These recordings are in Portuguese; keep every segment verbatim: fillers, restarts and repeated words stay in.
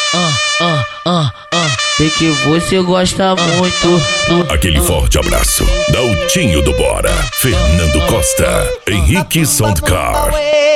ah, ah, ah, ah. Sei que você gosta muito. Aquele forte abraço. Daltinho do Bora, Fernando Costa, Henrique Soundcar.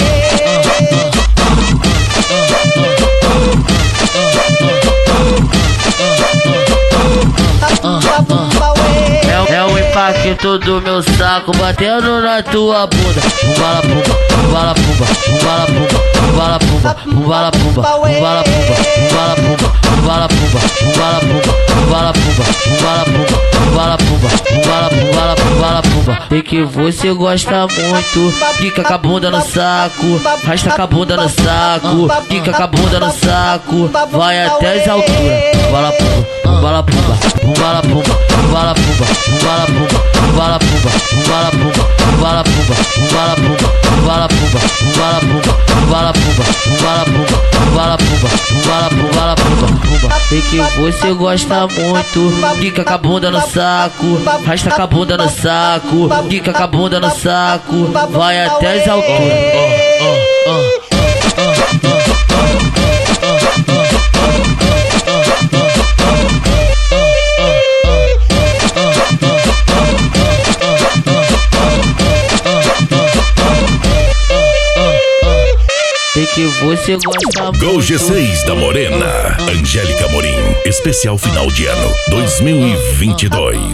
É o impacto do meu saco batendo na tua bunda. Umbala pumba, umbala pumba, umbala pumba, umbala pumba, umbala pumba, umbala pumba, umbala pumba, umbala pumba, umbala pumba, umbala pumba, umbala pumba, umbala pumba, umbala pumba, umbala pumba. Sei que você gosta muito. Fica com a bunda no saco, rasta com a bunda no saco, fica com a bunda no saco, vai até as alturas. Umbala pumba, umbala pumba, umbala pumba, umbala pumba, umbala pumba, umbala pumba, umbala pumba, umbala pumba, umbala pumba, umbala pumba, umbala pumba, umbala pumba, umbala pumba, umbala pumba, umbala pumba, pumba, pumba. Sei que você gosta muito. Fica com a bunda no saco, rasta com a bunda no saco, fica com a bunda no saco, vai até as alturas. Oh, oh, oh. Sei que você gosta muito. Gol G seis da Morena, Angélica Morim. Especial final de ano dois mil e vinte e dois.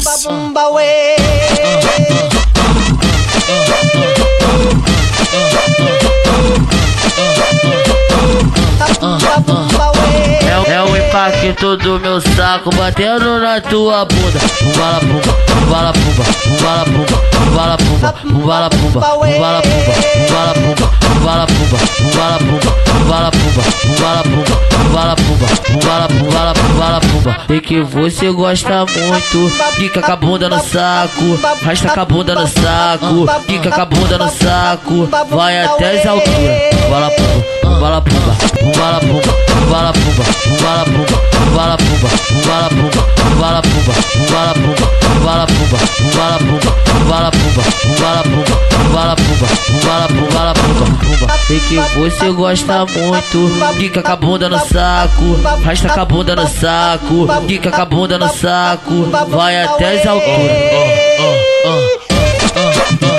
É o impacto do meu saco batendo na tua bunda. Umbala pumba, umbala pumba, umbala pumba, umbala pumba, umbala pumba, umbala pumba, umbala pumba, umbala pumba, umbala pumba, umbala pumba, umbala pumba, umbala pumba, umbala pumba, umbala pumba. Sei que você gosta muito. Fica com a bunda no saco, rasta com a bunda no saco, fica com a bunda no saco, vai até as alturas. Umbala pumba, umbala pumba, umbala pumba, umbala pumba, umbala pumba, umbala pumba, umbala pumba, umbala pumba, umbala pumba, umbala pumba, umbala pumba, umbala pumba, umbala pumba, umbala pumba, umbala pumba, pumba, pumba. Sei que você gosta muito. Fica com a bunda no saco, rasta com a bunda no saco, fica com a bunda no saco, vai até as alturas. Oh, oh, oh, oh, oh.